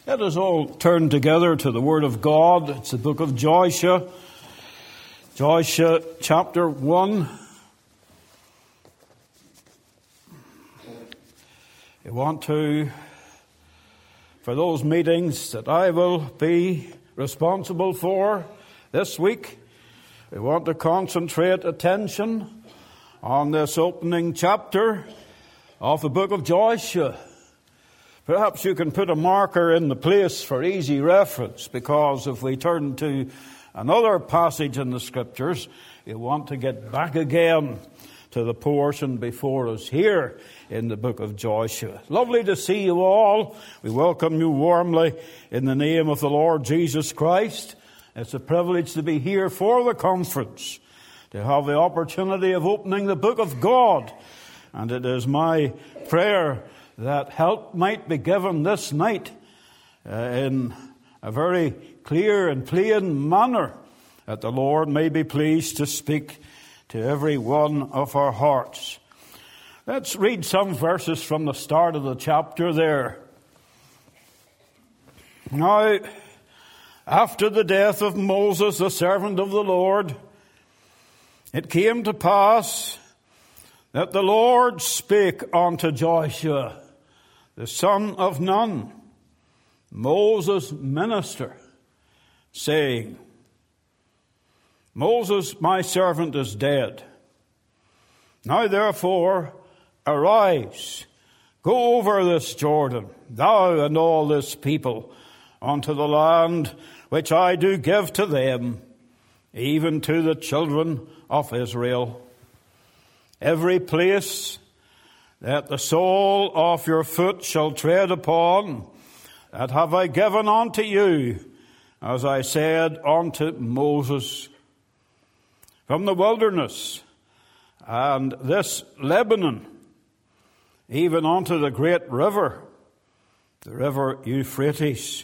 Let us all turn together to the Word of God. It's the book of Joshua. Joshua chapter 1. I want to, for those meetings that I will be responsible for this week, we want to concentrate attention on this opening chapter of the book of Joshua. Perhaps you can put a marker in the place for easy reference, because if we turn to another passage in the Scriptures, you want to get back again to the portion before us here in the book of Joshua. Lovely to see you all. We welcome you warmly in the name of the Lord Jesus Christ. It's a privilege to be here for the conference, to have the opportunity of opening the book of God. And it is my prayer that help might be given this night in a very clear and plain manner, that the Lord may be pleased to speak to every one of our hearts. Let's read some verses from the start of the chapter there. Now, after the death of Moses, the servant of the Lord, it came to pass that the Lord spake unto Joshua, the son of Nun, Moses' minister, saying, Moses, my servant, is dead. Now therefore, arise, go over this Jordan, thou and all this people, unto the land which I do give to them, even to the children of Israel. Every place that the sole of your foot shall tread upon, that have I given unto you, as I said unto Moses. From the wilderness and this Lebanon, even unto the great river, the river Euphrates,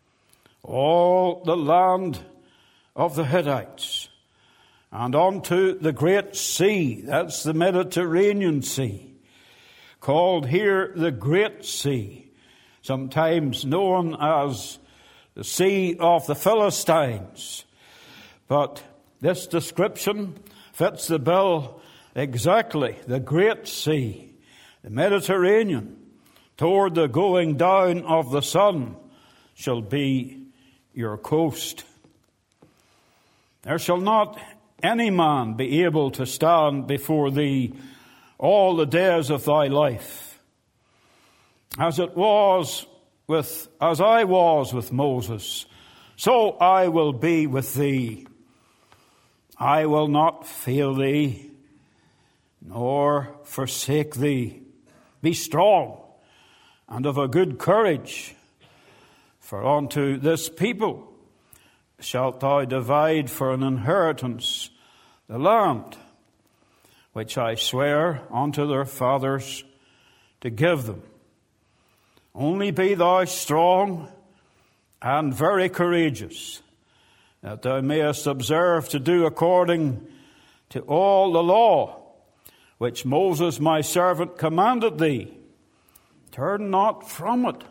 all the land of the Hittites, and unto the great sea, that's the Mediterranean Sea, called here the Great Sea, sometimes known as the Sea of the Philistines. But this description fits the bill exactly. The Great Sea, the Mediterranean, toward the going down of the sun, shall be your coast. There shall not any man be able to stand before thee all the days of thy life. As I was with Moses, so I will be with thee. I will not fail thee, nor forsake thee. Be strong and of a good courage, for unto this people shalt thou divide for an inheritance the land which I swear unto their fathers to give them. Only be thou strong and very courageous, that thou mayest observe to do according to all the law which Moses my servant commanded thee. Turn not from it.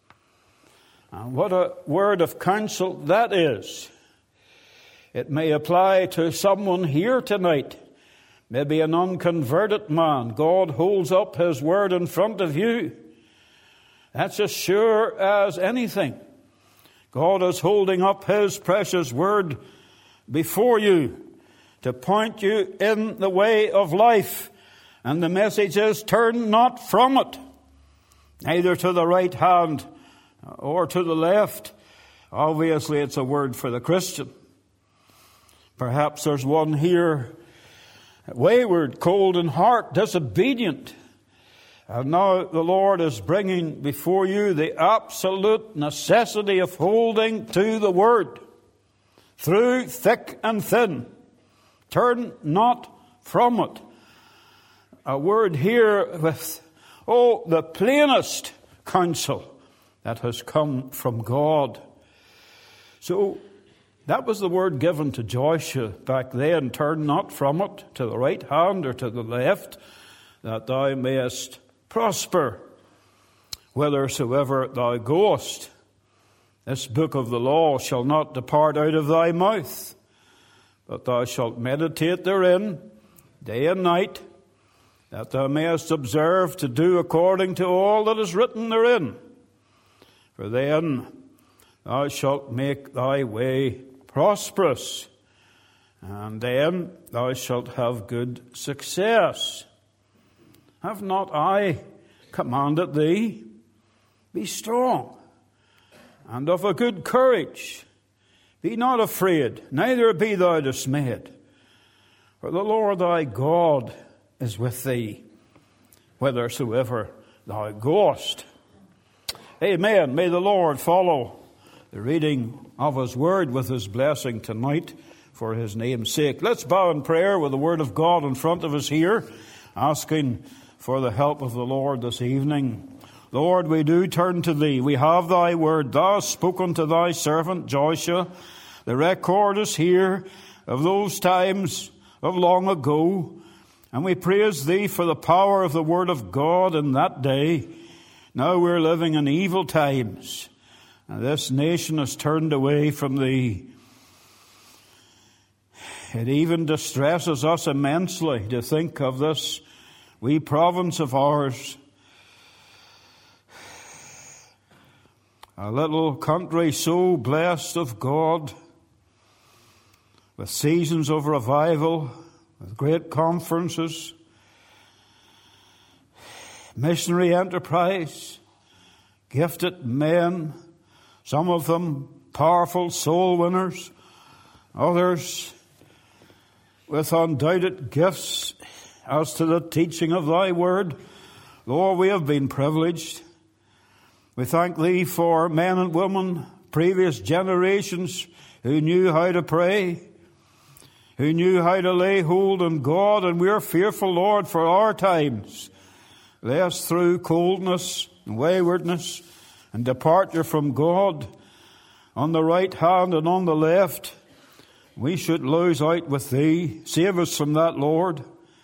And what a word of counsel that is. It may apply to someone here tonight, maybe an unconverted man. God holds up his word in front of you. That's as sure as anything. God is holding up his precious word before you to point you in the way of life. And the message is, turn not from it, neither to the right hand or to the left. Obviously, it's a word for the Christian. Perhaps there's one here, wayward, cold in heart, disobedient. And now the Lord is bringing before you the absolute necessity of holding to the Word through thick and thin. Turn not from it. A word here with, the plainest counsel that has come from God. So that was the word given to Joshua back then. Turn not from it to the right hand or to the left, that thou mayest prosper whithersoever thou goest. This book of the law shall not depart out of thy mouth, but thou shalt meditate therein day and night, that thou mayest observe to do according to all that is written therein. For then thou shalt make thy way prosperous, and then thou shalt have good success. Have not I commanded thee? Be strong and of a good courage. Be not afraid, neither be thou dismayed. For the Lord thy God is with thee, whithersoever thou goest. Amen. May the Lord follow the reading of his word with his blessing tonight for his name's sake. Let's bow in prayer with the word of God in front of us here, asking for the help of the Lord this evening. Lord, we do turn to thee. We have thy word. Thou hast spoken to thy servant Joshua. The record is here of those times of long ago. And we praise thee for the power of the word of God in that day. Now we're living in evil times. And this nation has turned away from thee. It even distresses us immensely to think of this wee province of ours, a little country so blessed of God, with seasons of revival, with great conferences, missionary enterprise, gifted men, some of them powerful soul winners, others with undoubted gifts as to the teaching of thy word. Lord, we have been privileged. We thank thee for men and women, previous generations, who knew how to pray, who knew how to lay hold on God, and we are fearful, Lord, for our times, lest through coldness and waywardness and departure from God on the right hand and on the left, we should lose out with thee. Save us from that, Lord.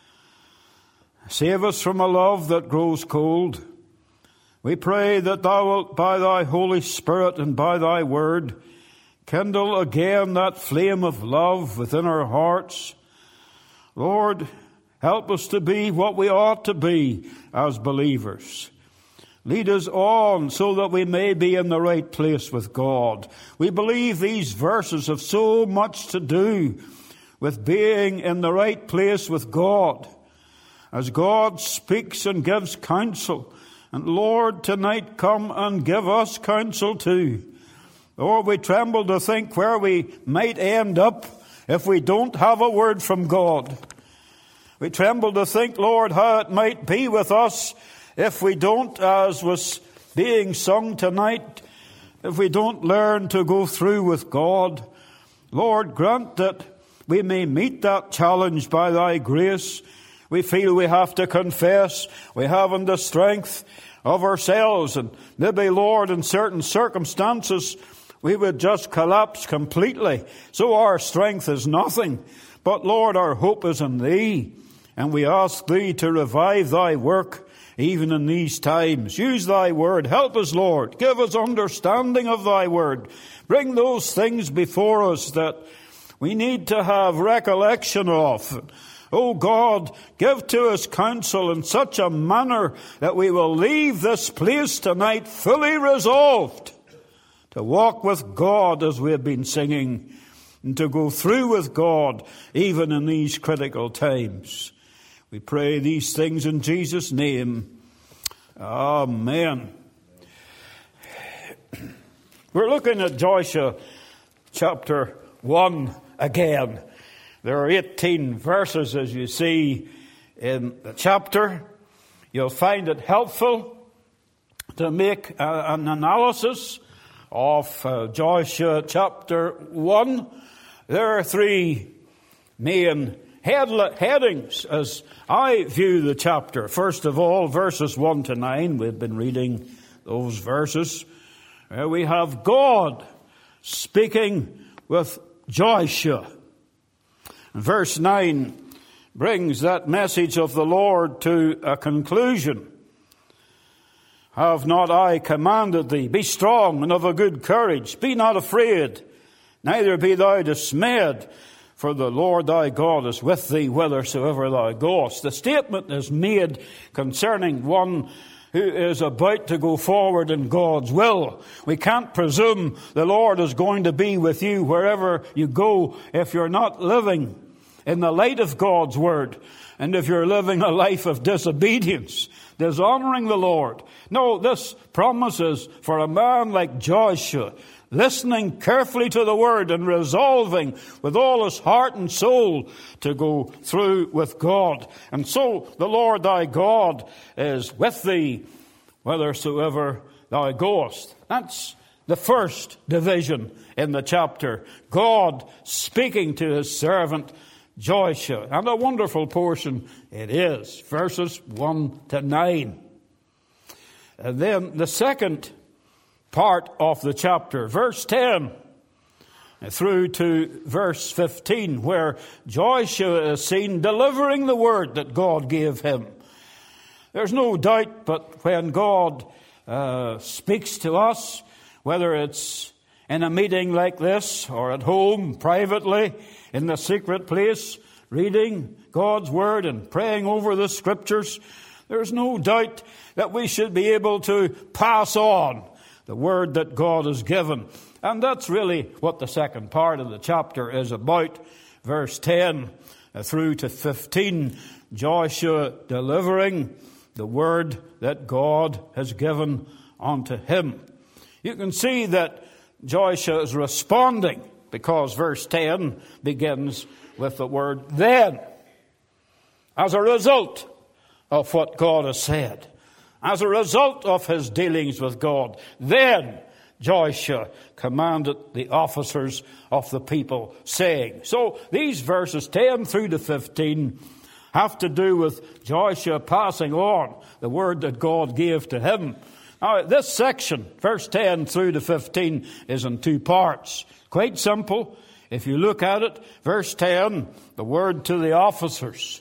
Save us from a love that grows cold. We pray that thou wilt, by thy Holy Spirit and by thy word, kindle again that flame of love within our hearts. Lord, help us to be what we ought to be as believers. Lead us on so that we may be in the right place with God. We believe these verses have so much to do with being in the right place with God, as God speaks and gives counsel. And Lord, tonight come and give us counsel too. Lord, we tremble to think where we might end up if we don't have a word from God. We tremble to think, Lord, how it might be with us if we don't, as was being sung tonight, if we don't learn to go through with God. Lord, grant that we may meet that challenge by thy grace. We feel we have to confess we haven't the strength of ourselves, and maybe, Lord, in certain circumstances we would just collapse completely, so our strength is nothing. But Lord, our hope is in thee, and we ask thee to revive thy work even in these times. Use thy word. Help us, Lord. Give us understanding of thy word. Bring those things before us that we need to have recollection of. O God, give to us counsel in such a manner that we will leave this place tonight fully resolved to walk with God as we have been singing, and to go through with God even in these critical times. We pray these things in Jesus' name. Amen. We're looking at Joshua chapter 1 again. There are 18 verses, as you see in the chapter. You'll find it helpful to make an analysis of Joshua chapter 1. There are three main headings as I view the chapter. First of all, verses 1 to 9. We've been reading those verses. We have God speaking with Joshua. Verse 9 brings that message of the Lord to a conclusion. Have not I commanded thee? Be strong and of a good courage. Be not afraid, neither be thou dismayed, for the Lord thy God is with thee whithersoever thou goest. The statement is made concerning one who is about to go forward in God's will. We can't presume the Lord is going to be with you wherever you go if you're not living in the light of God's word, and if you're living a life of disobedience, dishonoring the Lord. No, this promise is for a man like Joshua, listening carefully to the word and resolving with all his heart and soul to go through with God. And so the Lord thy God is with thee whithersoever thou goest. That's the first division in the chapter. God speaking to his servant Joshua. And a wonderful portion it is. Verses 1 to 9. And then the second part of the chapter, verse 10 through to verse 15, where Joshua is seen delivering the word that God gave him. There's no doubt, but when God speaks to us, whether it's in a meeting like this or at home, privately, in the secret place, reading God's word and praying over the scriptures, there's no doubt that we should be able to pass on the word that God has given. And that's really what the second part of the chapter is about. Verse 10 through to 15, Joshua delivering the word that God has given unto him. You can see that Joshua is responding because verse 10 begins with the word then. As a result of what God has said, as a result of his dealings with God, then Joshua commanded the officers of the people, saying. So these verses 10 through to 15 have to do with Joshua passing on the word that God gave to him. Now, this section, verse 10 through to 15, is in two parts. Quite simple. If you look at it, verse 10, the word to the officers.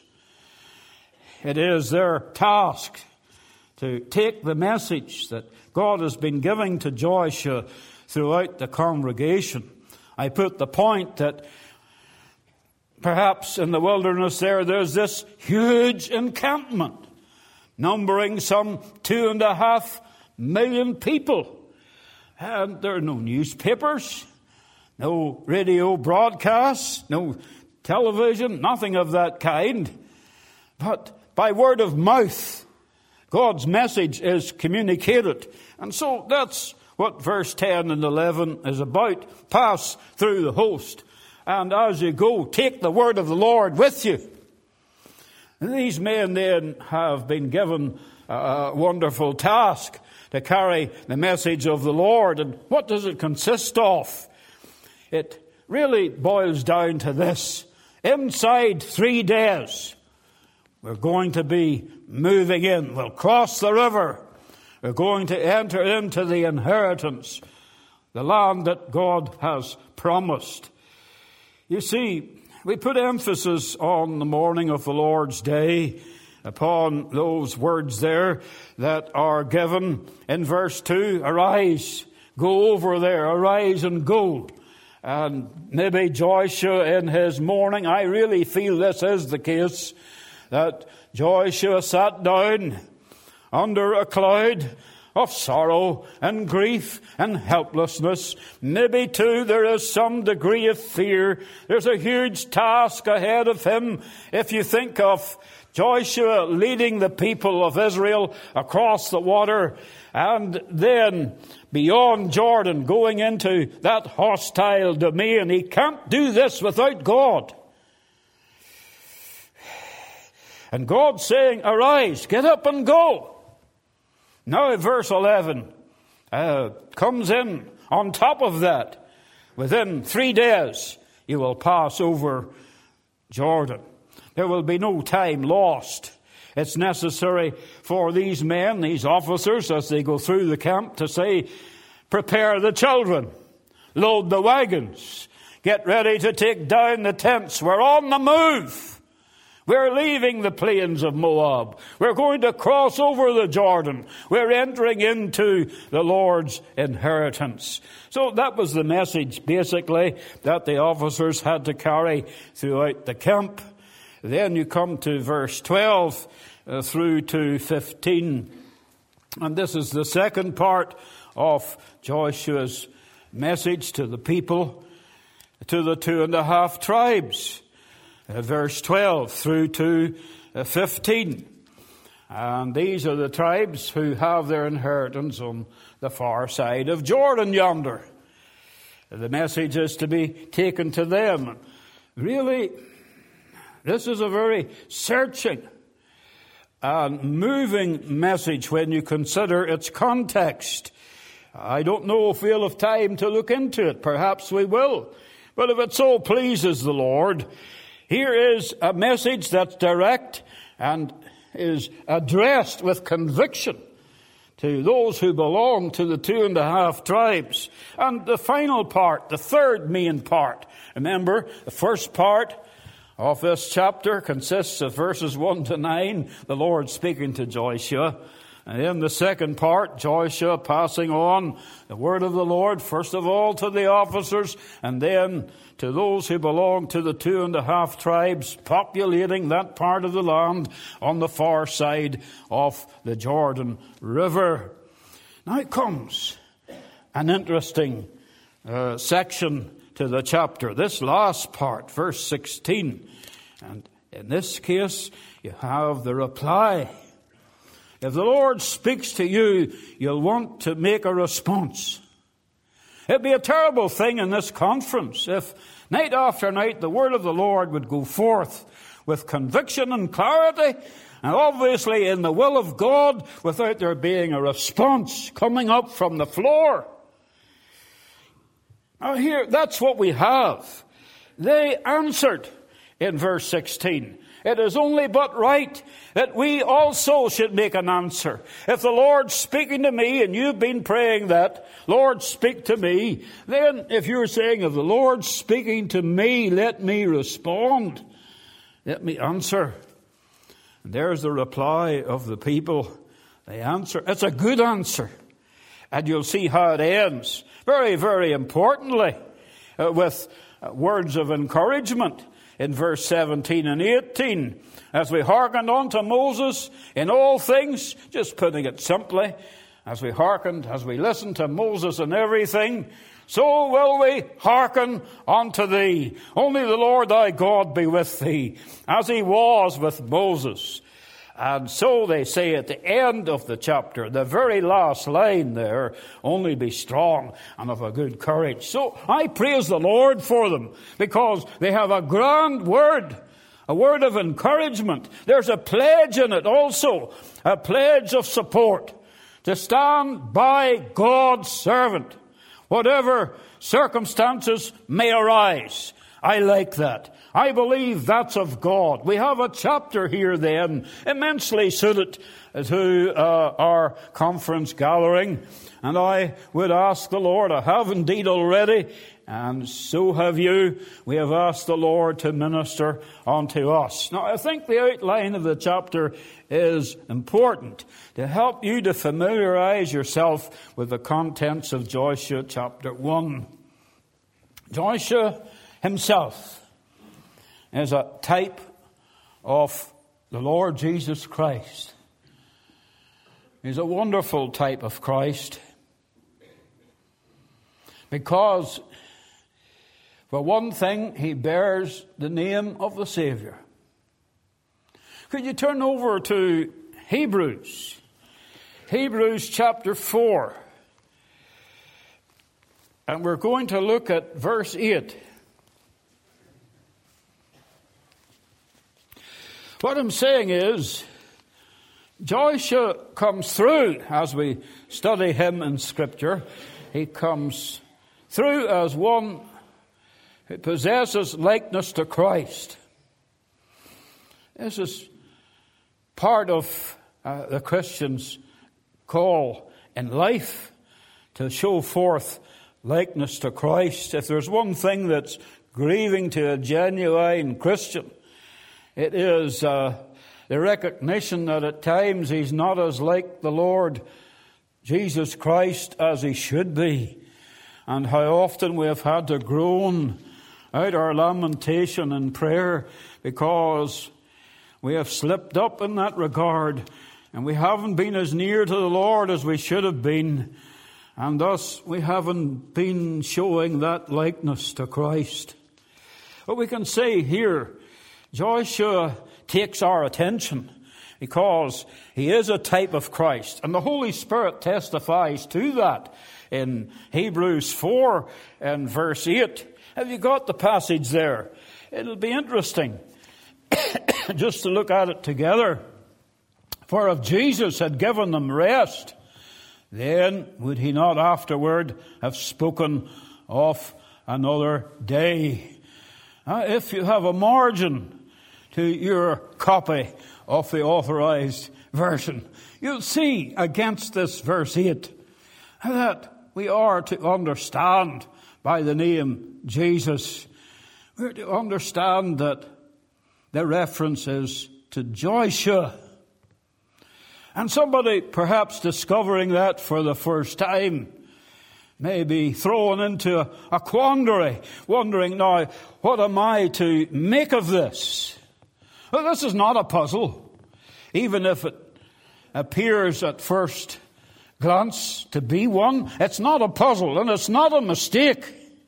It is their task to take the message that God has been giving to Joshua throughout the congregation. I put the point that perhaps in the wilderness there's this huge encampment, numbering some 2.5 million people. And there are no newspapers, no radio broadcasts, no television, nothing of that kind. But by word of mouth, God's message is communicated. And so that's what verse 10 and 11 is about. Pass through the host. And as you go, take the word of the Lord with you. And these men then have been given a wonderful task to carry the message of the Lord. And what does it consist of? It really boils down to this. Inside 3 days, we're going to be moving in. We'll cross the river. We're going to enter into the inheritance, the land that God has promised. You see, we put emphasis on the morning of the Lord's Day upon those words there that are given in verse 2. Arise, go over there, arise and go. And maybe Joshua in his mourning, I really feel this is the case, that Joshua sat down under a cloud of sorrow and grief and helplessness. Maybe too there is some degree of fear. There's a huge task ahead of him. If you think of Joshua leading the people of Israel across the water and then beyond Jordan going into that hostile domain, he can't do this without God. And God saying, arise, get up and go. Now verse 11 comes in on top of that. Within 3 days, you will pass over Jordan. There will be no time lost. It's necessary for these men, these officers, as they go through the camp, to say, prepare the children, load the wagons, get ready to take down the tents. We're on the move. We're leaving the plains of Moab. We're going to cross over the Jordan. We're entering into the Lord's inheritance. So that was the message, basically, that the officers had to carry throughout the camp. Then you come to verse 12 through to 15. And this is the second part of Joshua's message to the people, to the 2.5 tribes. Verse 12 through to 15. And these are the tribes who have their inheritance on the far side of Jordan yonder. The message is to be taken to them. Really, this is a very searching and moving message when you consider its context. I don't know if we'll have time to look into it. Perhaps we will. But if it so pleases the Lord, here is a message that's direct and is addressed with conviction to those who belong to the 2.5 tribes. And the final part, the third main part. Remember, the first part of this chapter consists of verses 1 to 9, the Lord speaking to Joshua. And in the second part, Joshua passing on the word of the Lord, first of all to the officers, and then to those who belong to the 2.5 tribes, populating that part of the land on the far side of the Jordan River. Now comes an interesting section to the chapter. This last part, verse 16. And in this case, you have the reply. If the Lord speaks to you, you'll want to make a response. It'd be a terrible thing in this conference if night after night the word of the Lord would go forth with conviction and clarity, and obviously in the will of God, without there being a response coming up from the floor. Now here, that's what we have. They answered in verse 16. It is only but right that we also should make an answer. If the Lord's speaking to me, and you've been praying that, Lord, speak to me, then if you're saying, if the Lord's speaking to me, let me respond. Let me answer. And there's the reply of the people. They answer. It's a good answer. And you'll see how it ends. Very, very importantly, with words of encouragement. In verse 17 and 18, as we hearkened unto Moses in all things, just putting it simply, as we hearkened, as we listened to Moses in everything, so will we hearken unto thee. Only the Lord thy God be with thee, as he was with Moses. And so they say at the end of the chapter, the very last line there, only be strong and of a good courage. So I praise the Lord for them, because they have a grand word, a word of encouragement. There's a pledge in it also, a pledge of support to stand by God's servant, whatever circumstances may arise. I like that. I believe that's of God. We have a chapter here then, immensely suited to our conference gathering. And I would ask the Lord, I have indeed already, and so have you. We have asked the Lord to minister unto us. Now, I think the outline of the chapter is important to help you to familiarize yourself with the contents of Joshua chapter 1. Joshua himself is a type of the Lord Jesus Christ. He's a wonderful type of Christ, because, for one thing, he bears the name of the Savior. Could you turn over to Hebrews? Hebrews chapter 4. And we're going to look at verse 8. What I'm saying is, Joshua comes through, as we study him in Scripture, he comes through as one who possesses likeness to Christ. This is part of the Christian's call in life, to show forth likeness to Christ. If there's one thing that's grieving to a genuine Christian, It is the recognition that at times he's not as like the Lord Jesus Christ as he should be, and how often we have had to groan out our lamentation in prayer because we have slipped up in that regard, and we haven't been as near to the Lord as we should have been, and thus we haven't been showing that likeness to Christ. But we can say here, Joshua takes our attention because he is a type of Christ. And the Holy Spirit testifies to that in Hebrews 4 and verse 8. Have you got the passage there? It'll be interesting just to look at it together. For if Jesus had given them rest, then would he not afterward have spoken of another day? If you have a margin to your copy of the Authorized Version, you'll see against this verse 8 that we are to understand by the name Jesus. We're to understand that the reference is to Joshua. And somebody perhaps discovering that for the first time may be thrown into a quandary, wondering, now, what am I to make of this? Well, this is not a puzzle, even if it appears at first glance to be one. It's not a puzzle, and it's not a mistake,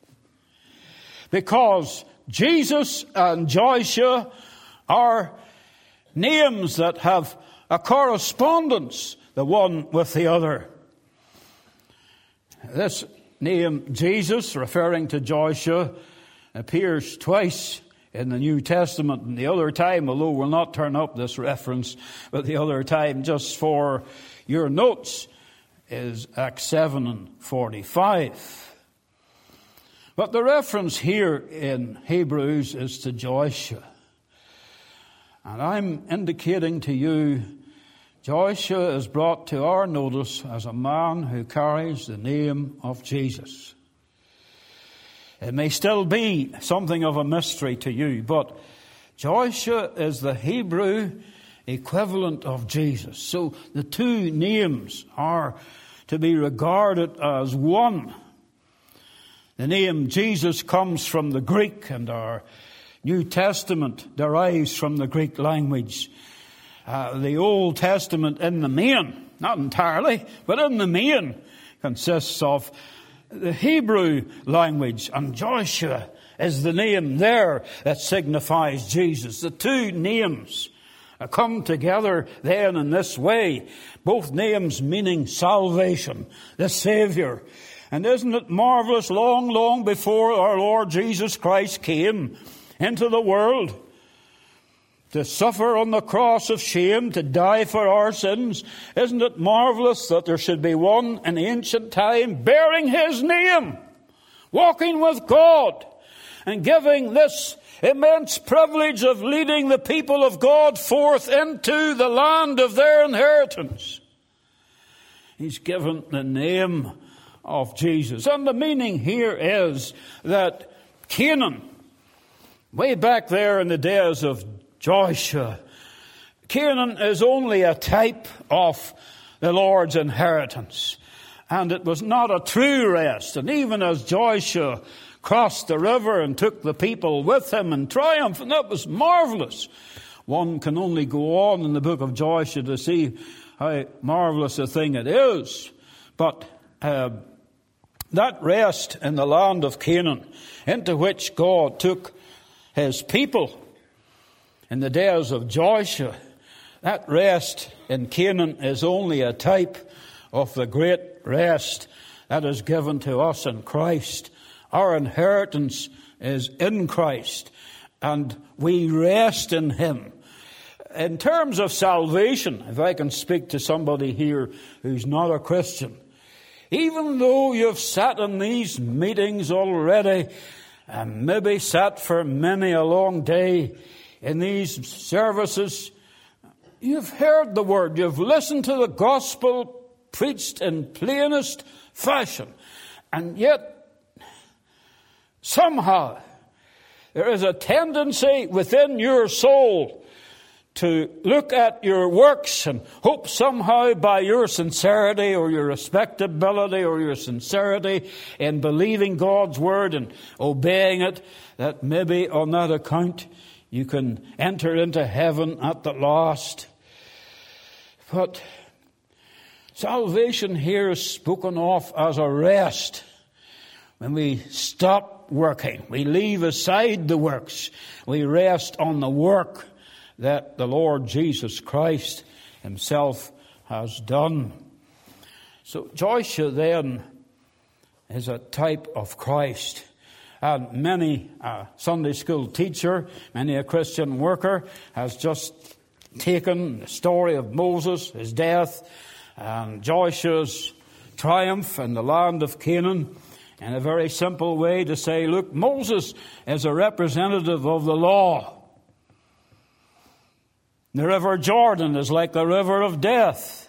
because Jesus and Joshua are names that have a correspondence, the one with the other. This name Jesus, referring to Joshua, appears twice in the New Testament, and the other time, although we'll not turn up this reference, but the other time, just for your notes, is Acts 7 and 45. But the reference here in Hebrews is to Joshua. And I'm indicating to you, Joshua is brought to our notice as a man who carries the name of Jesus. It may still be something of a mystery to you, but Joshua is the Hebrew equivalent of Jesus. So the two names are to be regarded as one. The name Jesus comes from the Greek, and our New Testament derives from the Greek language. The Old Testament in the main, not entirely, but in the main, consists of the Hebrew language, and Joshua is the name there that signifies Jesus. The two names come together then in this way, both names meaning salvation, the Savior. And isn't it marvelous, long, long before our Lord Jesus Christ came into the world to suffer on the cross of shame, to die for our sins, isn't it marvelous that there should be one in ancient time bearing his name, walking with God, and giving this immense privilege of leading the people of God forth into the land of their inheritance? He's given the name of Jesus. And the meaning here is that Canaan, way back there in the days of Joshua, Canaan is only a type of the Lord's inheritance. And it was not a true rest. And even as Joshua crossed the river and took the people with him in triumph, and that was marvelous. One can only go on in the book of Joshua to see how marvelous a thing it is. But that rest in the land of Canaan, into which God took his people in the days of Joshua, that rest in Canaan is only a type of the great rest that is given to us in Christ. Our inheritance is in Christ, and we rest in him. In terms of salvation, if I can speak to somebody here who's not a Christian, even though you've sat in these meetings already, and maybe sat for many a long day in these services, you've heard the word, you've listened to the gospel preached in plainest fashion, and yet somehow There is a tendency within your soul to look at your works and hope somehow by your sincerity or your respectability or your sincerity in believing God's word and obeying it, that maybe on that account you can enter into heaven at the last. But salvation here is spoken of as a rest. When we stop working, we leave aside the works, we rest on the work that the Lord Jesus Christ himself has done. So Joshua then is a type of Christ. And many Sunday school teacher, many a Christian worker has just taken the story of Moses, his death, and Joshua's triumph in the land of Canaan in a very simple way to say, look, Moses is a representative of the law. The river Jordan is like the river of death.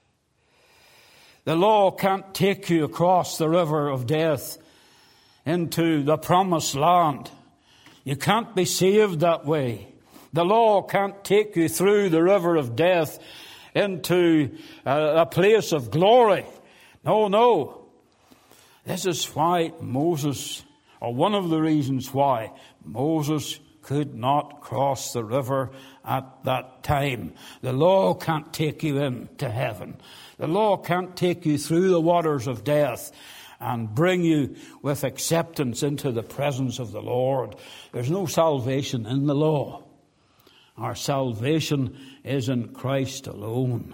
The law can't take you across the river of death into the promised land. You can't be saved that way. The law can't take you through the river of death into a place of glory. No. This is why Moses, or one of the reasons why Moses could not cross the river at that time. The law can't take you into heaven. The law can't take you through the waters of death and bring you with acceptance into the presence of the Lord. There's no salvation in the law. Our salvation is in Christ alone.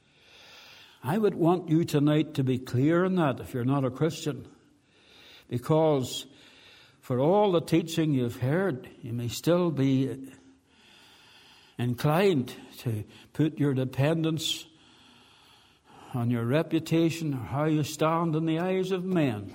I would want you tonight to be clear in that if you're not a Christian, because for all the teaching you've heard, you may still be inclined to put your dependence on your reputation or how you stand in the eyes of men,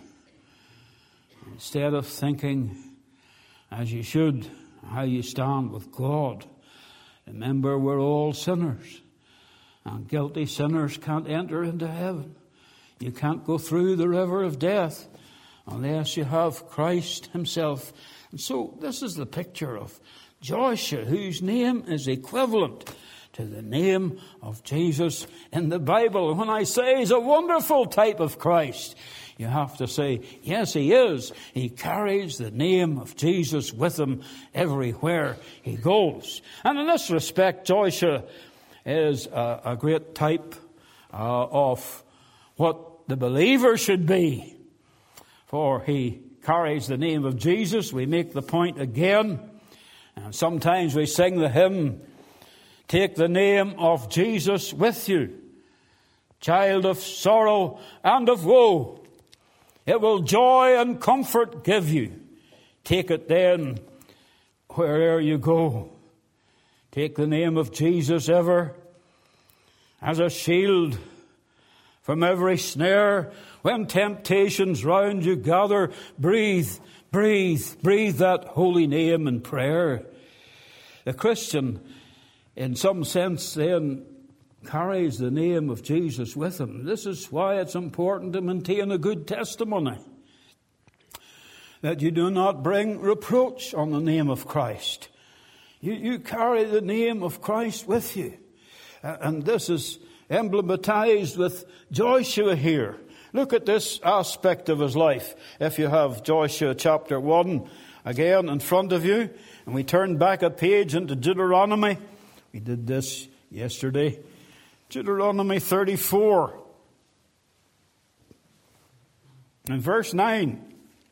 instead of thinking as you should how you stand with God. Remember, we're all sinners, and guilty sinners can't enter into heaven. You can't go through the river of death unless you have Christ himself. And so this is the picture of Joshua, whose name is equivalent to the name of Jesus in the Bible. When I say he's a wonderful type of Christ, you have to say, yes, he is. He carries the name of Jesus with him everywhere he goes. And in this respect, Joshua is a great type of what the believer should be. For he carries the name of Jesus. We make the point again. And sometimes we sing the hymn, take the name of Jesus with you, child of sorrow and of woe. It will joy and comfort give you. Take it then where'er you go. Take the name of Jesus ever as a shield from every snare. When temptations round you gather, breathe that holy name in prayer. The Christian, in some sense, then carries the name of Jesus with him. This is why it's important to maintain a good testimony, that you do not bring reproach on the name of Christ. You carry the name of Christ with you. And this is emblematized with Joshua here. Look at this aspect of his life. If you have Joshua chapter 1 again in front of you, and we turn back a page into Deuteronomy. We did this yesterday. Deuteronomy 34. And verse 9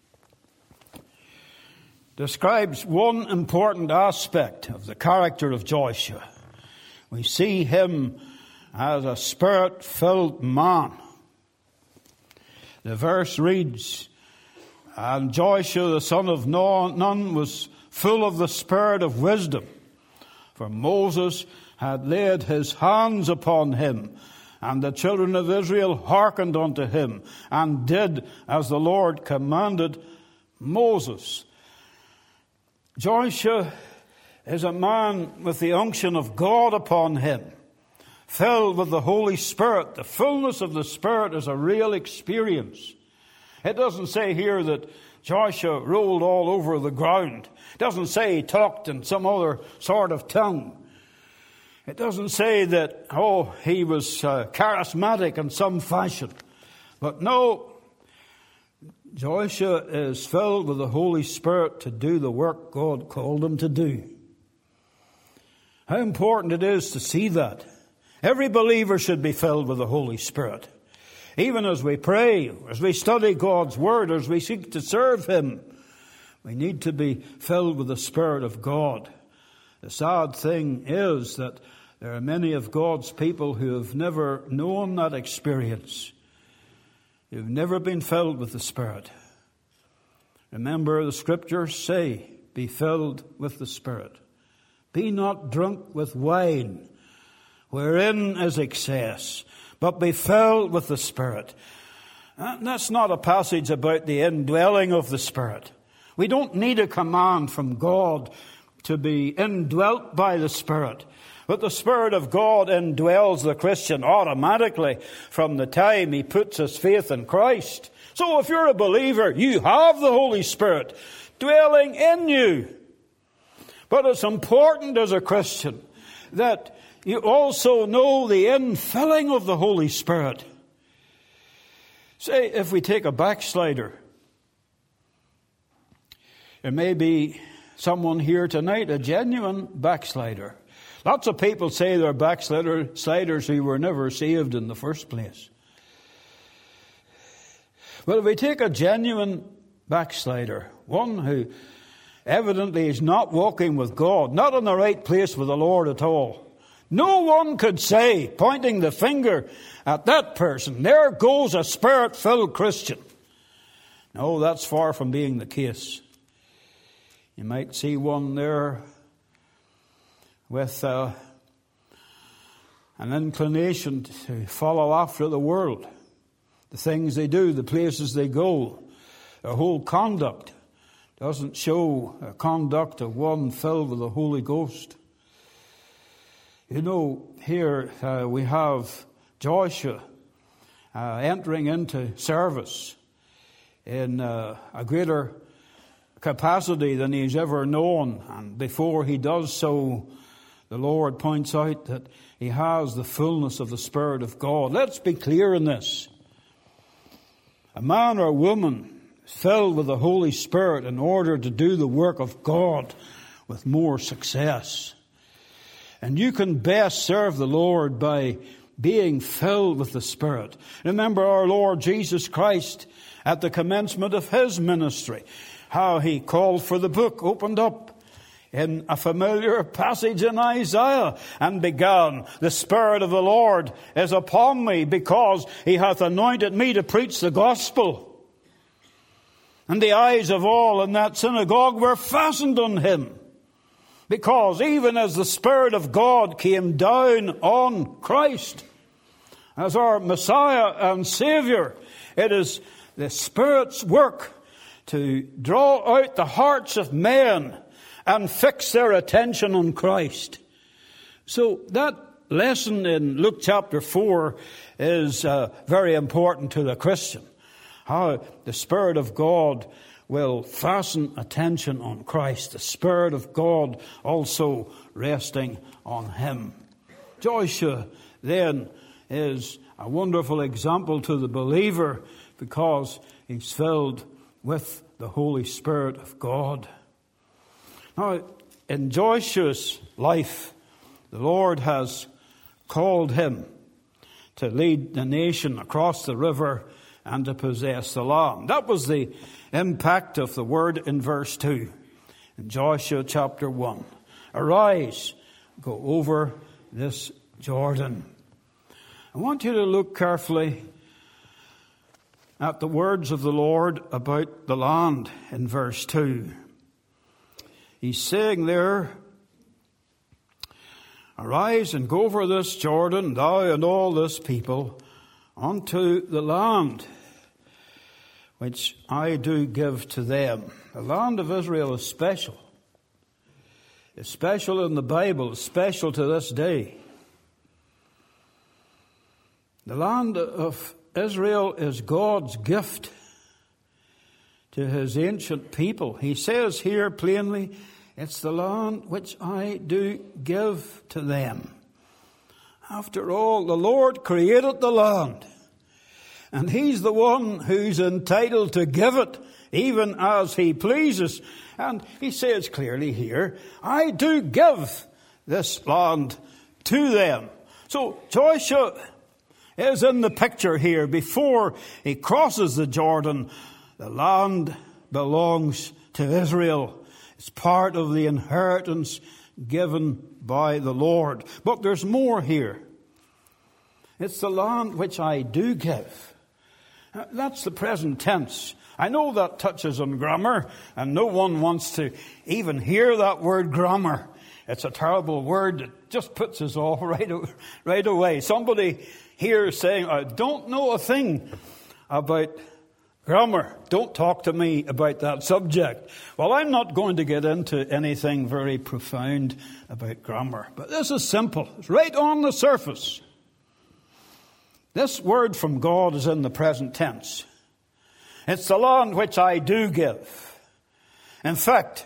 describes one important aspect of the character of Joshua. We see him as a spirit-filled man. The verse reads, and Joshua the son of Nun was full of the spirit of wisdom, for Moses had laid his hands upon him, and the children of Israel hearkened unto him, and did as the Lord commanded Moses. Joshua is a man with the unction of God upon him, filled with the Holy Spirit. The fullness of the Spirit is a real experience. It doesn't say here that Joshua rolled all over the ground. It doesn't say he talked in some other sort of tongue. It doesn't say that, he was charismatic in some fashion. But no, Joshua is filled with the Holy Spirit to do the work God called him to do. How important it is to see that. Every believer should be filled with the Holy Spirit. Even as we pray, as we study God's Word, as we seek to serve Him, we need to be filled with the Spirit of God. The sad thing is that there are many of God's people who have never known that experience. You've never been filled with the Spirit. Remember, the Scriptures say, be filled with the Spirit. Be not drunk with wine, wherein is excess, but be filled with the Spirit. And that's not a passage about the indwelling of the Spirit. We don't need a command from God to be indwelt by the Spirit. But the Spirit of God indwells the Christian automatically from the time he puts his faith in Christ. So if you're a believer, you have the Holy Spirit dwelling in you. But it's important as a Christian that you also know the infilling of the Holy Spirit. Say, if we take a backslider, there may be someone here tonight, a genuine backslider. Lots of people say they're backsliders who were never saved in the first place. Well, if we take a genuine backslider, one who evidently is not walking with God, not in the right place with the Lord at all, no one could say, pointing the finger at that person, there goes a Spirit-filled Christian. No, that's far from being the case. You might see one there with an inclination to follow after the world, the things they do, the places they go. Their whole conduct doesn't show a conduct of one filled with the Holy Ghost. You know, here we have Joshua entering into service in a greater capacity than he's ever known. And before he does so, the Lord points out that he has the fullness of the Spirit of God. Let's be clear in this. A man or a woman is filled with the Holy Spirit in order to do the work of God with more success. And you can best serve the Lord by being filled with the Spirit. Remember our Lord Jesus Christ at the commencement of His ministry, how He called for the book, opened up in a familiar passage in Isaiah, and began, the Spirit of the Lord is upon me, because He hath anointed me to preach the gospel. And the eyes of all in that synagogue were fastened on Him, because even as the Spirit of God came down on Christ as our Messiah and Savior, it is the Spirit's work to draw out the hearts of men and fix their attention on Christ. So that lesson in Luke chapter 4 is very important to the Christian. How the Spirit of God will fasten attention on Christ. The Spirit of God also resting on Him. Joshua then is a wonderful example to the believer because he's filled with the Holy Spirit of God. Now, in Joshua's life, the Lord has called him to lead the nation across the river and to possess the land. That was the impact of the word in verse 2 in Joshua chapter 1. Arise, go over this Jordan. I want you to look carefully at the words of the Lord about the land in verse 2. He's saying there, arise and go over this Jordan, thou and all this people, unto the land which I do give to them. The land of Israel is special. It's special in the Bible. It's special to this day. The land of Israel is God's gift to his ancient people. He says here plainly, it's the land which I do give to them. After all, the Lord created the land, and he's the one who's entitled to give it, even as he pleases. And he says clearly here, I do give this land to them. So Joshua is in the picture here. Before he crosses the Jordan, the land belongs to Israel. It's part of the inheritance given by the Lord. But there's more here. It's the land which I do give. That's the present tense. I know that touches on grammar, and no one wants to even hear that word grammar. It's a terrible word that just puts us all right away. Somebody here is saying, I don't know a thing about grammar. Don't talk to me about that subject. Well, I'm not going to get into anything very profound about grammar. But this is simple. It's right on the surface. This word from God is in the present tense. It's the land which I do give. In fact,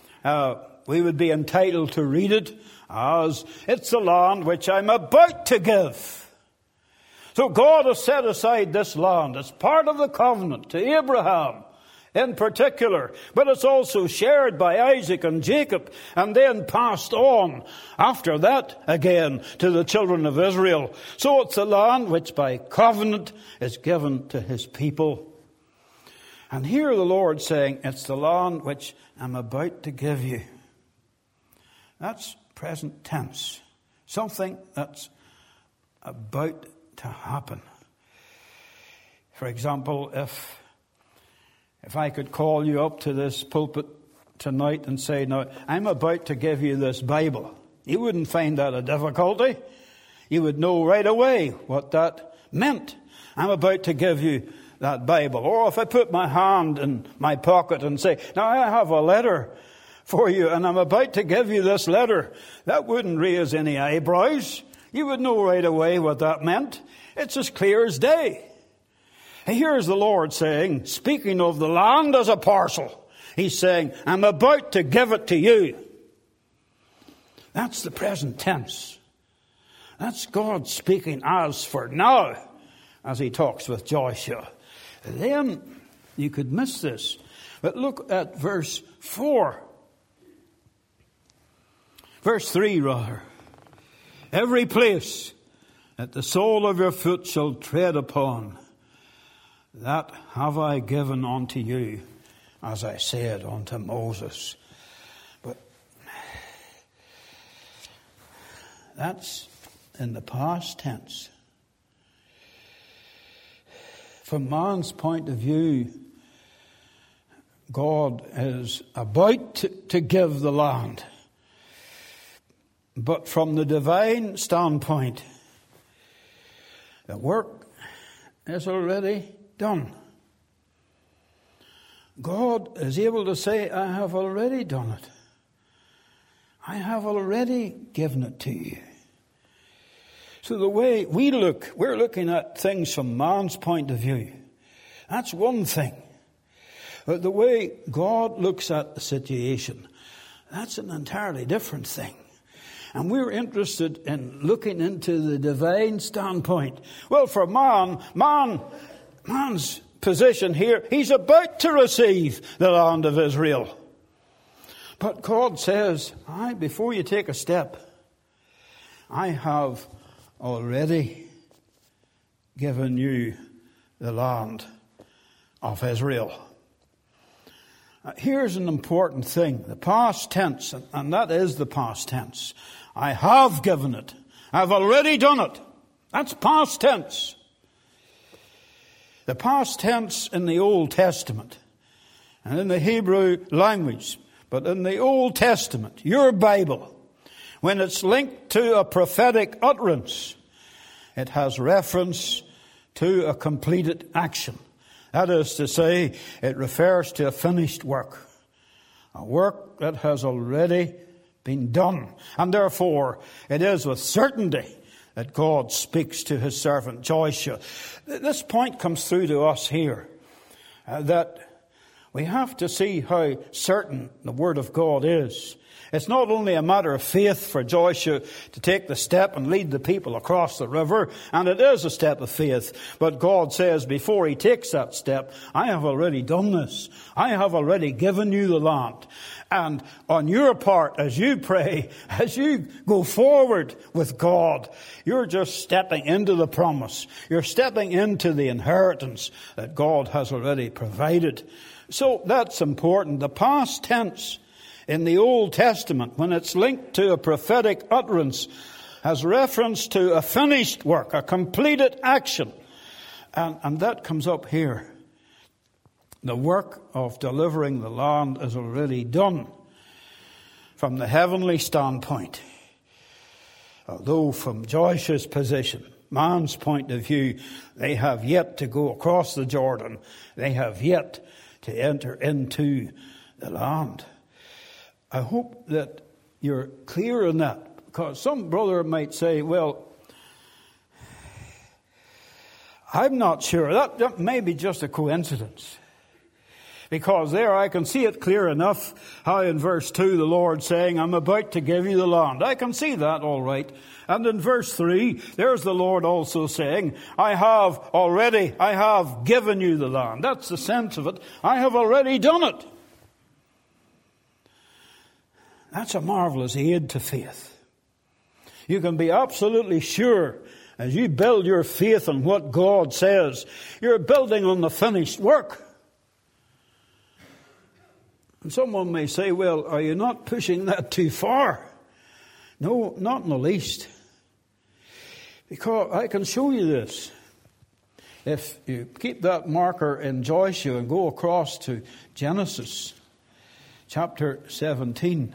we would be entitled to read it as, it's the land which I'm about to give. So God has set aside this land as part of the covenant to Abraham in particular, but it's also shared by Isaac and Jacob and then passed on after that again to the children of Israel. So it's the land which by covenant is given to his people. And here the Lord saying, it's the land which I'm about to give you. That's present tense. Something that's about to happen. For example, if I could call you up to this pulpit tonight and say, now, I'm about to give you this Bible, you wouldn't find that a difficulty. You would know right away what that meant. I'm about to give you that Bible. Or if I put my hand in my pocket and say, now I have a letter for you and I'm about to give you this letter, that wouldn't raise any eyebrows. You would know right away what that meant. It's as clear as day. And here's the Lord saying, speaking of the land as a parcel, he's saying, I'm about to give it to you. That's the present tense. That's God speaking as for now, as he talks with Joshua. Then you could miss this. But look at verse 4. Verse 3, rather. Every place that the sole of your foot shall tread upon, that have I given unto you, as I said unto Moses. But that's in the past tense. From man's point of view, God is about to give the land. But from the divine standpoint, the work is already done. God is able to say, I have already done it. I have already given it to you. So the way we look, we're looking at things from man's point of view. That's one thing. But the way God looks at the situation, that's an entirely different thing. And we're interested in looking into the divine standpoint. Well, for man's position here, he's about to receive the land of Israel. But God says, before you take a step, I have already given you the land of Israel. Here's an important thing, the past tense, and that is the past tense. I have given it. I've already done it. That's past tense. The past tense in the Old Testament and in the Hebrew language, but in the Old Testament, your Bible, when it's linked to a prophetic utterance, it has reference to a completed action. That is to say, it refers to a finished work. A work that has already been done. And therefore, it is with certainty that God speaks to his servant Joshua. This point comes through to us here, that We have to see how certain the Word of God is. It's not only a matter of faith for Joshua to take the step and lead the people across the river, and it is a step of faith, but God says before he takes that step, I have already done this. I have already given you the land. And on your part, as you pray, as you go forward with God, you're just stepping into the promise. You're stepping into the inheritance that God has already provided. So that's important. The past tense in the Old Testament, when it's linked to a prophetic utterance, has reference to a finished work, a completed action. And that comes up here. The work of delivering the land is already done from the heavenly standpoint. Although from Joshua's position, man's point of view, they have yet to go across the Jordan. They have yet to enter into the land. I hope that you're clear on that, because some brother might say, well, I'm not sure. That may be just a coincidence. Because there I can see it clear enough how in verse 2 the Lord saying, I'm about to give you the land. I can see that all right. And in verse 3, there's the Lord also saying, I have given you the land. That's the sense of it. I have already done it. That's a marvelous aid to faith. You can be absolutely sure as you build your faith on what God says, you're building on the finished work. And someone may say, well, are you not pushing that too far? No, not in the least. Because I can show you this. If you keep that marker in Joshua and go across to Genesis chapter 17.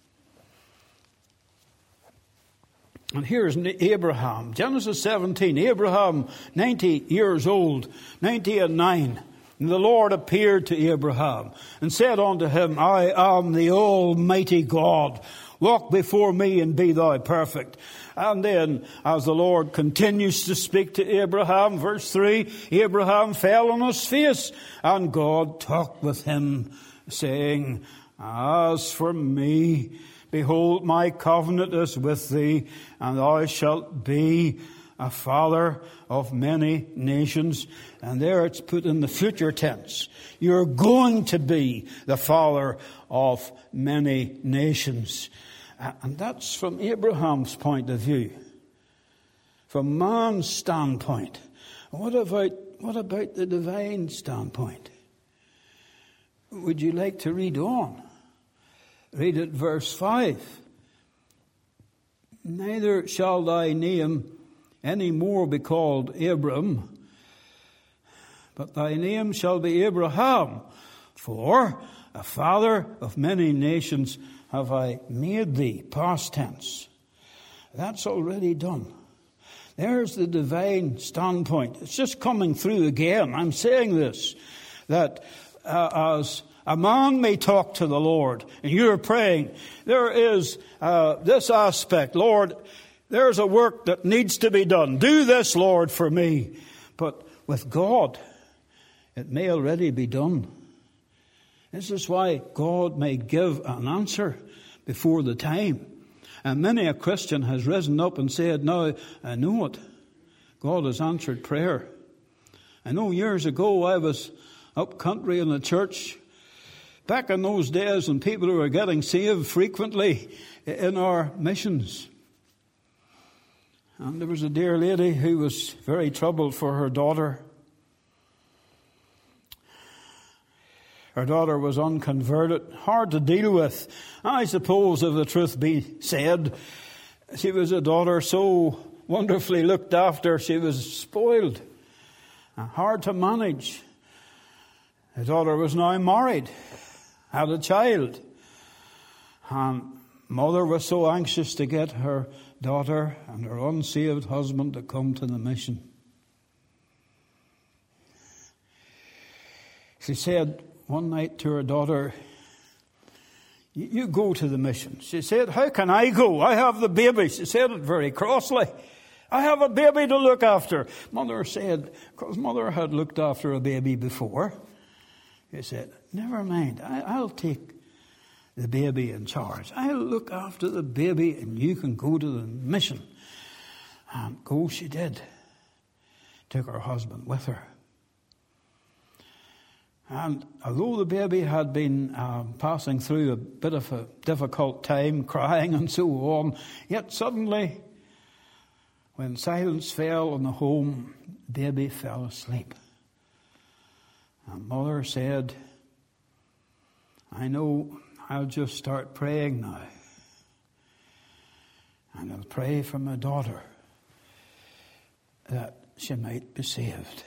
And here's Abraham. Genesis 17. Abraham, 90 years old, 90 and 9. And the Lord appeared to Abraham and said unto him, I am the Almighty God. Walk before me and be thou perfect. And then, as the Lord continues to speak to Abraham, verse 3, Abraham fell on his face, and God talked with him, saying, As for me, behold, my covenant is with thee, and thou shalt be a father of many nations. And there it's put in the future tense. You're going to be the father of many nations. And that's from Abraham's point of view. From man's standpoint. What about the divine standpoint? Would you like to read on? Read at verse 5. Neither shall thy name any more be called Abram, but thy name shall be Abraham, for a father of many nations have I made thee. Past tense. That's already done. There's the divine standpoint. It's just coming through again. I'm saying this, that as a man may talk to the Lord, and you're praying, there is this aspect, Lord, there's a work that needs to be done. Do this, Lord, for me. But with God, it may already be done. This is why God may give an answer before the time. And many a Christian has risen up and said, now, I know it. God has answered prayer. I know years ago I was up country in the church, back in those days when people were getting saved frequently in our missions. And there was a dear lady who was very troubled for her daughter. Her daughter was unconverted, hard to deal with. I suppose, if the truth be said, she was a daughter so wonderfully looked after, she was spoiled, hard to manage. Her daughter was now married, had a child, and mother was so anxious to get her daughter and her unsaved husband to come to the mission. She said one night to her daughter, you go to the mission. She said, how can I go? I have the baby. She said it very crossly. I have a baby to look after. Mother said, because mother had looked after a baby before, He said, never mind, I'll take the baby in charge. I'll look after the baby and you can go to the mission. And go she did. Took her husband with her. And although the baby had been passing through a bit of a difficult time, crying and so on, yet suddenly, when silence fell on the home, the baby fell asleep. And mother said, I know, I'll just start praying now. And I'll pray for my daughter that she might be saved.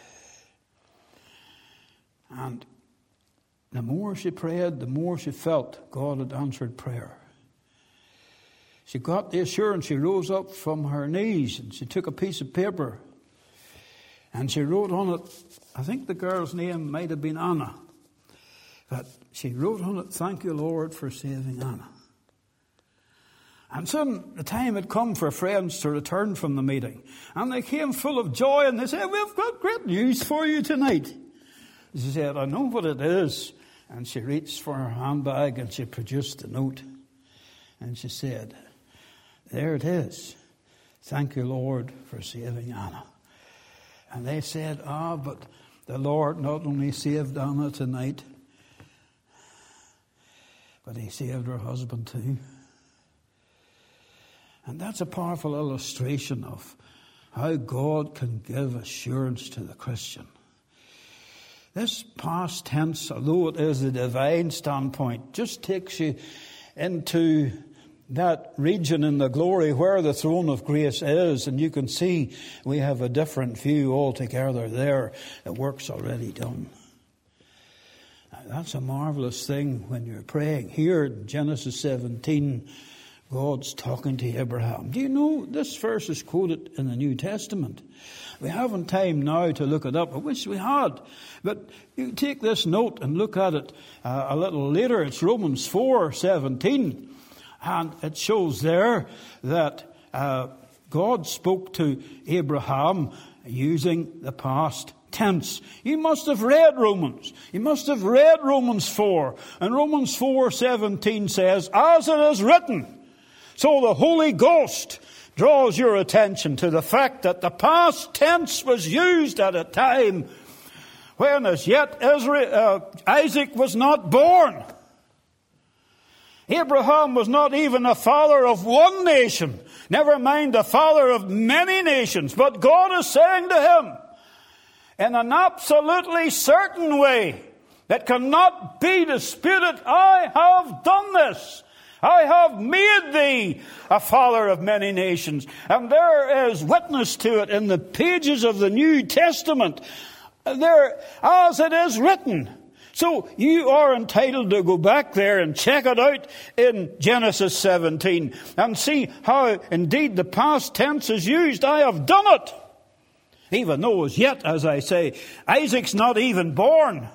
And the more she prayed, the more she felt God had answered prayer. She got the assurance. She rose up from her knees and she took a piece of paper and she wrote on it, I think the girl's name might have been Anna, but she wrote on it, thank you, Lord, for saving Anna. And soon the time had come for friends to return from the meeting. And they came full of joy and they said, we've got great news for you tonight. She said, I know what it is. And she reached for her handbag and she produced the note. And she said, there it is. Thank you, Lord, for saving Anna. And they said, but the Lord not only saved Anna tonight, but he saved her husband too. And that's a powerful illustration of how God can give assurance to the Christian. This past tense, although it is a divine standpoint, just takes you into that region in the glory where the throne of grace is, and you can see we have a different view altogether there. The work's already done. Now, that's a marvelous thing when you're praying. Here in Genesis 17, God's talking to Abraham. Do you know this verse is quoted in the New Testament? We haven't time now to look it up. I wish we had. But you take this note and look at it a little later. It's Romans 4:17. And it shows there that God spoke to Abraham using the past tense. You must have read Romans. You must have read Romans 4. And Romans 4:17 says, as it is written. So the Holy Ghost draws your attention to the fact that the past tense was used at a time when as yet Isaac was not born. Abraham was not even a father of one nation, never mind the father of many nations. But God is saying to him, in an absolutely certain way that cannot be disputed, I have done this. I have made thee a father of many nations. And there is witness to it in the pages of the New Testament. There, as it is written. So you are entitled to go back there and check it out in Genesis 17 and see how indeed the past tense is used. I have done it. Even though as yet, as I say, Isaac's not even born.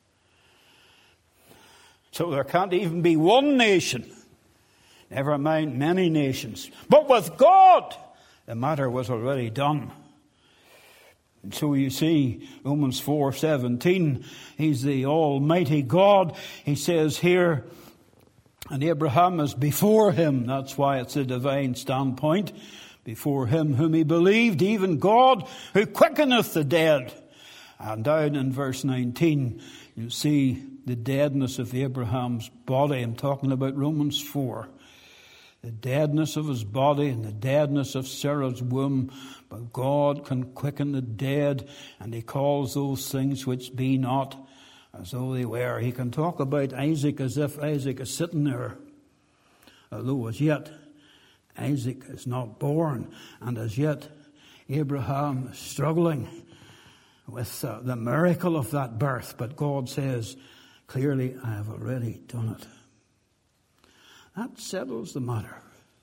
So there can't even be one nation. Never mind many nations. But with God, the matter was already done. And so you see, Romans 4:17, He's the Almighty God. He says here, and Abraham is before Him. That's why it's a divine standpoint. Before Him whom he believed, even God who quickeneth the dead. And down in verse 19, you see the deadness of Abraham's body. I'm talking about Romans 4. The deadness of his body and the deadness of Sarah's womb. But God can quicken the dead, and He calls those things which be not as though they were. He can talk about Isaac as if Isaac is sitting there. Although as yet Isaac is not born, and as yet Abraham is struggling with the miracle of that birth. But God says, clearly, I have already done it. That settles the matter.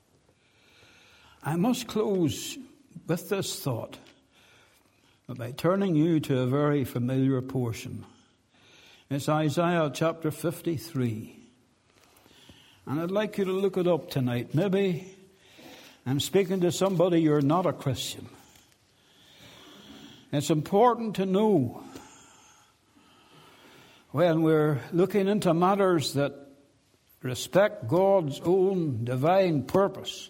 I must close with this thought by turning you to a very familiar portion. It's Isaiah chapter 53. And I'd like you to look it up tonight. Maybe I'm speaking to somebody you're not a Christian. It's important to know when we're looking into matters that respect God's own divine purpose,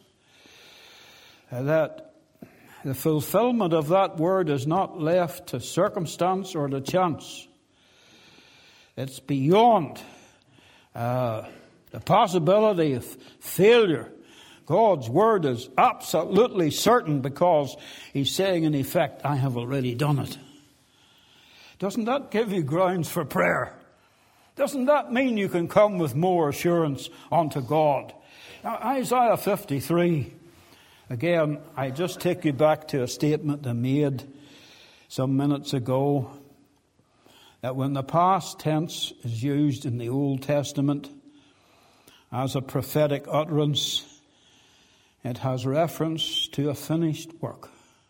that the fulfillment of that word is not left to circumstance or to chance. It's beyond the possibility of failure. God's word is absolutely certain because he's saying in effect, I have already done it. Doesn't that give you grounds for prayer? Doesn't that mean you can come with more assurance unto God? Now, Isaiah 53, again, I just take you back to a statement I made some minutes ago, that when the past tense is used in the Old Testament as a prophetic utterance, it has reference to a finished work.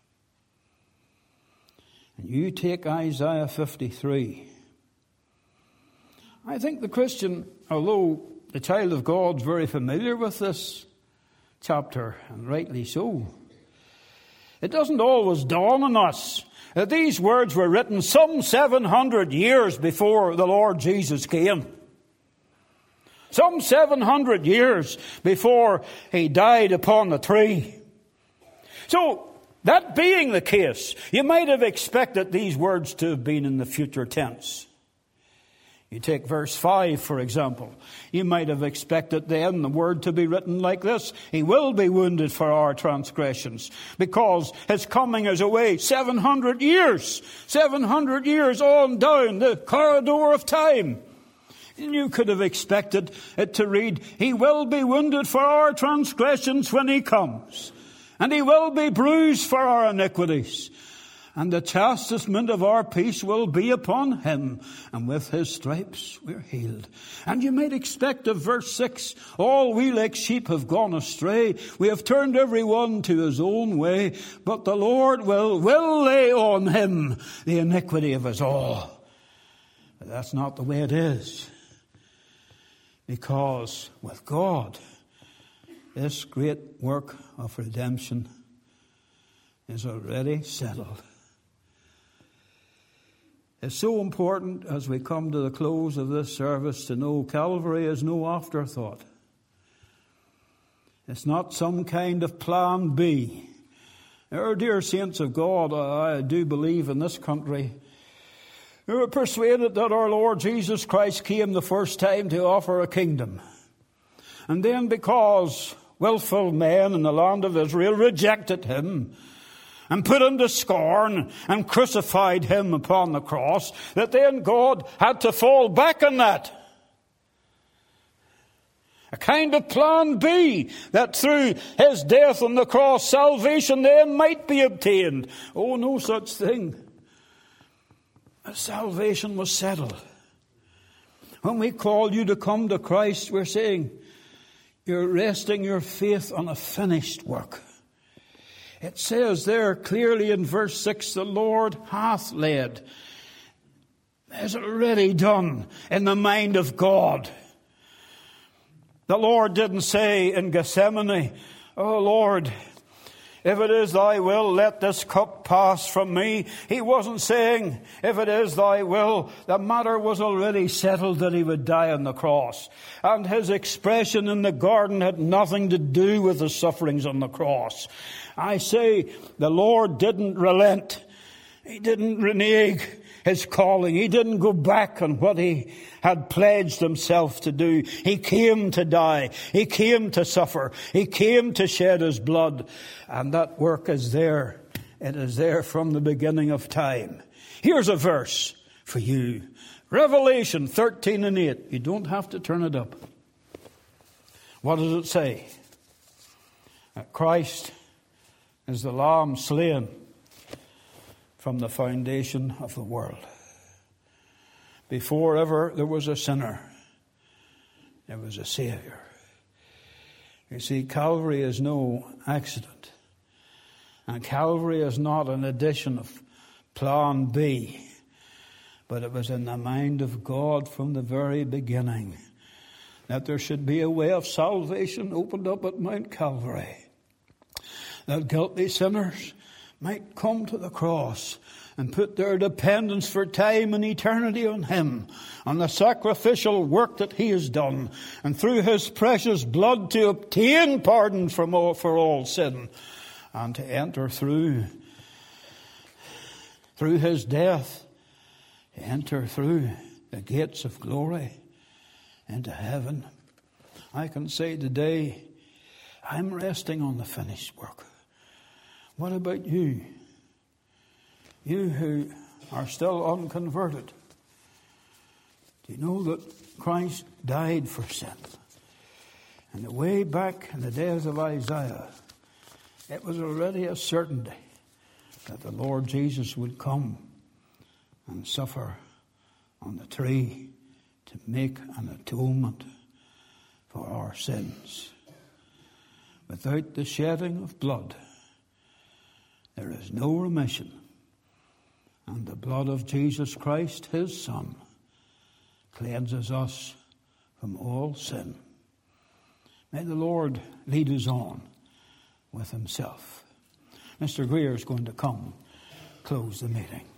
And you take Isaiah 53. I think the Christian, although the child of God, is very familiar with this chapter, and rightly so, it doesn't always dawn on us that these words were written some 700 years before the Lord Jesus came. Some 700 years before he died upon the tree. So, that being the case, you might have expected these words to have been in the future tense. You take verse 5, for example. You might have expected then the word to be written like this: He will be wounded for our transgressions, because his coming is away 700 years. 700 years on down the corridor of time. And you could have expected it to read, He will be wounded for our transgressions when he comes, and he will be bruised for our iniquities, and the chastisement of our peace will be upon him, and with his stripes we're healed. And you might expect of verse 6, all we like sheep have gone astray. We have turned every one to his own way, but the Lord will lay on him the iniquity of us all. But that's not the way it is. Because with God, this great work of redemption is already settled. It's so important as we come to the close of this service to know Calvary is no afterthought. It's not some kind of plan B. Our dear saints of God, I do believe in this country, who are persuaded that our Lord Jesus Christ came the first time to offer a kingdom. And then because willful men in the land of Israel rejected him and put him to scorn and crucified him upon the cross, that then God had to fall back on that. A kind of plan B, that through his death on the cross, salvation then might be obtained. Oh, no such thing. Salvation was settled. When we call you to come to Christ, we're saying you're resting your faith on a finished work. It says there clearly in verse 6, the Lord hath laid. It's already done in the mind of God. The Lord didn't say in Gethsemane, oh Lord, if it is thy will, let this cup pass from me. He wasn't saying, if it is thy will. The matter was already settled that he would die on the cross. And his expression in the garden had nothing to do with the sufferings on the cross. I say, the Lord didn't relent. He didn't renege his calling. He didn't go back on what he had pledged himself to do. He came to die. He came to suffer. He came to shed his blood. And that work is there. It is there from the beginning of time. Here's a verse for you. Revelation 13:8. You don't have to turn it up. What does it say? That Christ is the Lamb slain from the foundation of the world. Before ever there was a sinner, there was a Savior. You see, Calvary is no accident. And Calvary is not an addition of plan B. But it was in the mind of God from the very beginning that there should be a way of salvation opened up at Mount Calvary. That guilty sinners might come to the cross and put their dependence for time and eternity on Him, on the sacrificial work that He has done, and through His precious blood to obtain pardon for all sin, and to enter through His death, to enter through the gates of glory into heaven. I can say today, I'm resting on the finished work. What about you? You who are still unconverted. Do you know that Christ died for sin? And the way back in the days of Isaiah, it was already a certainty that the Lord Jesus would come and suffer on the tree to make an atonement for our sins. Without the shedding of blood, there is no remission. And the blood of Jesus Christ, His Son, cleanses us from all sin. May the Lord lead us on with Himself. Mr. Greer is going to come close the meeting.